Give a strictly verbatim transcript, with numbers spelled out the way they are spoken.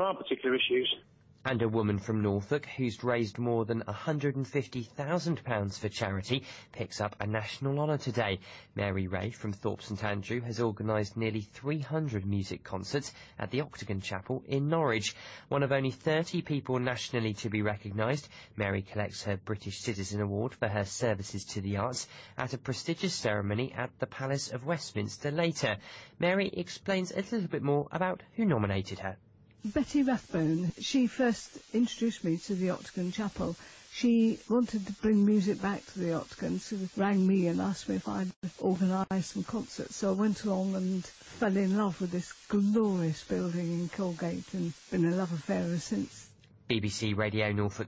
our particular issues. And a woman from Norfolk who's raised more than one hundred and fifty thousand pounds for charity picks up a national honour today. Mary Ray from Thorpe St Andrew has organised nearly three hundred music concerts at the Octagon Chapel in Norwich. One of only thirty people nationally to be recognised, Mary collects her British Citizen Award for her services to the arts at a prestigious ceremony at the Palace of Westminster later. Mary explains a little bit more about who nominated her. Betty Rathbone, she first introduced me to the Octagon Chapel. She wanted to bring music back to the Octagon, so rang me and asked me if I'd organise some concerts. So I went along and fell in love with this glorious building in Colgate and been a love affair ever since. B B C Radio Norfolk